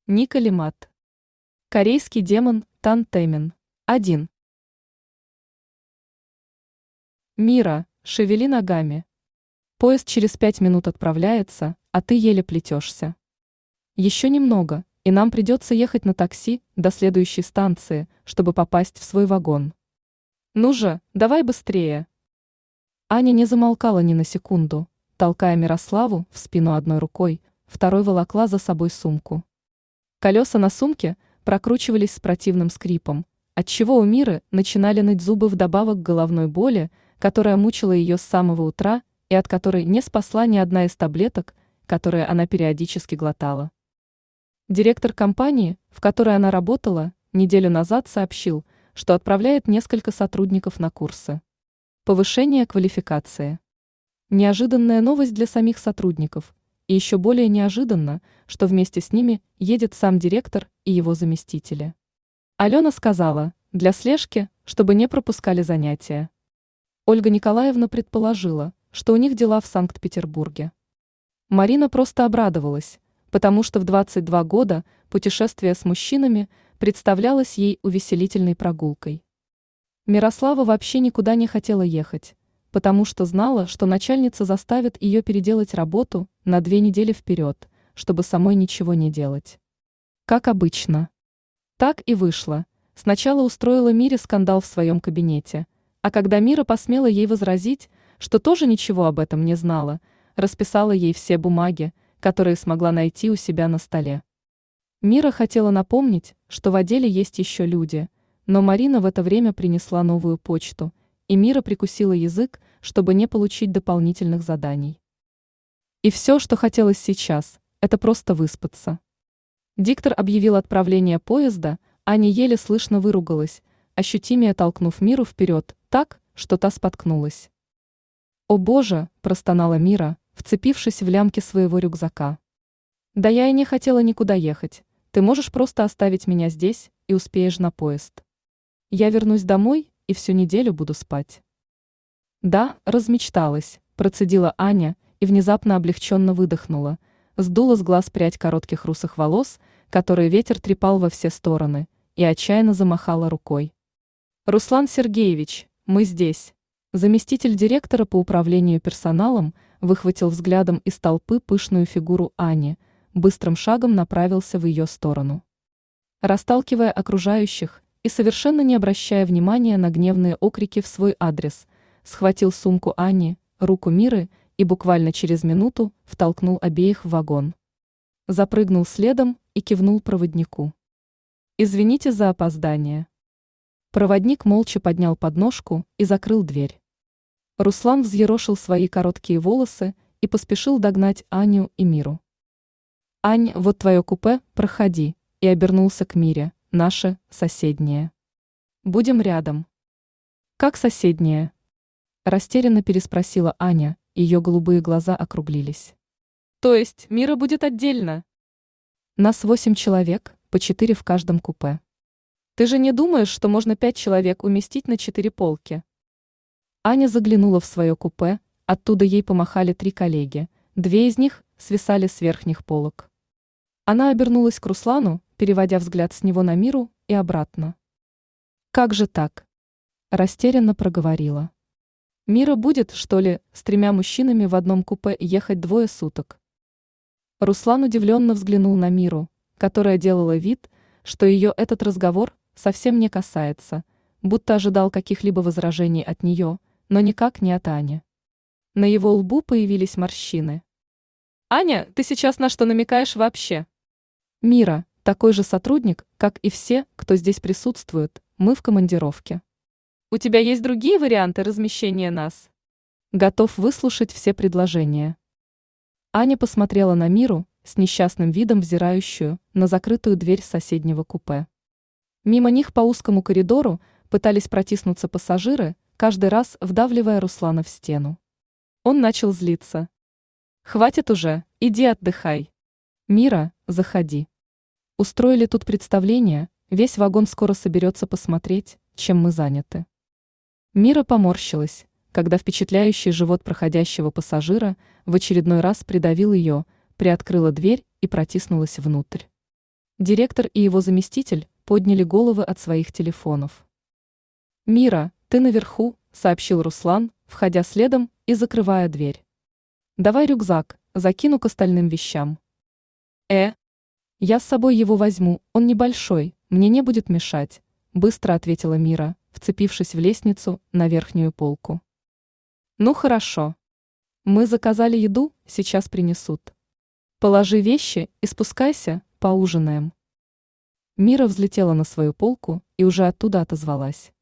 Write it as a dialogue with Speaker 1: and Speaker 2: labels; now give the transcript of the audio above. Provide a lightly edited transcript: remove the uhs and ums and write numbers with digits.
Speaker 1: Ника Лимат. Корейский демон Тан Тэмин. 1. Мира, шевели ногами. Поезд через 5 минут отправляется, а ты еле плетешься. Еще немного, и нам придется ехать на такси до следующей станции, чтобы попасть в свой вагон. Ну же, давай быстрее. Аня не замолкала ни на секунду, толкая Мирославу в спину одной рукой, второй волокла за собой сумку. Колеса на сумке прокручивались с противным скрипом, отчего у Миры начинали ныть зубы вдобавок к головной боли, которая мучила ее с самого утра и от которой не спасла ни одна из таблеток, которые она периодически глотала. Директор компании, в которой она работала, неделю назад сообщил, что отправляет несколько сотрудников на курсы. Повышение квалификации. Неожиданная новость для самих сотрудников, и еще более неожиданно, что вместе с ними едет сам директор и его заместители. Алена сказала, для слежки, чтобы не пропускали занятия. Ольга Николаевна предположила, что у них дела в Санкт-Петербурге. Марина просто обрадовалась, потому что в 22 года путешествие с мужчинами представлялось ей увеселительной прогулкой. Мирослава вообще никуда не хотела ехать, потому что знала, что начальница заставит ее переделать работу на 2 недели вперед, чтобы самой ничего не делать. Как обычно. Так и вышло. Сначала устроила Мире скандал в своем кабинете, а когда Мира посмела ей возразить, что тоже ничего об этом не знала, расписала ей все бумаги, которые смогла найти у себя на столе. Мира хотела напомнить, что в отделе есть еще люди, но Марина в это время принесла новую почту, и Мира прикусила язык, чтобы не получить дополнительных заданий. И все, что хотелось сейчас, это просто выспаться. Диктор объявил отправление поезда, Аня еле слышно выругалась, ощутимее толкнув Миру вперед так, что та споткнулась. «О боже!» – простонала Мира, вцепившись в лямки своего рюкзака. «Да я и не хотела никуда ехать, ты можешь просто оставить меня здесь и успеешь на поезд. Я вернусь домой и всю неделю буду спать». «Да, размечталась», – процедила Аня и внезапно облегченно выдохнула, сдула с глаз прядь коротких русых волос, которые ветер трепал во все стороны, и отчаянно замахала рукой. «Руслан Сергеевич, мы здесь». Заместитель директора по управлению персоналом выхватил взглядом из толпы пышную фигуру Ани, быстрым шагом направился в ее сторону. Расталкивая окружающих и совершенно не обращая внимания на гневные окрики в свой адрес, схватил сумку Ани, руку Миры и буквально через минуту втолкнул обеих в вагон. Запрыгнул следом и кивнул проводнику. «Извините за опоздание». Проводник молча поднял подножку и закрыл дверь. Руслан взъерошил свои короткие волосы и поспешил догнать Аню и Миру. «Ань, вот твое купе, проходи», и обернулся к Мире, наше, соседнее. «Будем рядом». «Как соседнее?» Растерянно переспросила Аня, ее голубые глаза округлились. «То есть Мира будет отдельно?» «Нас 8 человек, по 4 в каждом купе. Ты же не думаешь, что можно 5 человек уместить на 4 полки?» Аня заглянула в свое купе, оттуда ей помахали 3 коллеги, 2 из них свисали с верхних полок. Она обернулась к Руслану, переводя взгляд с него на Миру и обратно. «Как же так?» Растерянно проговорила. «Мира будет, что ли, с 3 мужчинами в одном купе ехать 2 суток?» Руслан удивленно взглянул на Миру, которая делала вид, что ее этот разговор совсем не касается, будто ожидал каких-либо возражений от нее, но никак не от Ани. На его лбу появились морщины. «Аня, ты сейчас на что намекаешь вообще?» «Мира, такой же сотрудник, как и все, кто здесь присутствует, мы в командировке. У тебя есть другие варианты размещения нас?» «Готов выслушать все предложения». Аня посмотрела на Миру, с несчастным видом взирающую на закрытую дверь соседнего купе. Мимо них по узкому коридору пытались протиснуться пассажиры, каждый раз вдавливая Руслана в стену. Он начал злиться. «Хватит уже, иди отдыхай. Мира, заходи. Устроили тут представление, весь вагон скоро соберется посмотреть, чем мы заняты». Мира поморщилась, когда впечатляющий живот проходящего пассажира в очередной раз придавил ее, приоткрыла дверь и протиснулась внутрь. Директор и его заместитель подняли головы от своих телефонов. «Мира, ты наверху», — сообщил Руслан, входя следом и закрывая дверь. «Давай рюкзак, закину к остальным вещам». Я с собой его возьму, он небольшой, мне не будет мешать», — быстро ответила Мира, вцепившись в лестницу на верхнюю полку. «Ну хорошо. Мы заказали еду, сейчас принесут. Положи вещи и спускайся, поужинаем». Мира взлетела на свою полку и уже оттуда отозвалась.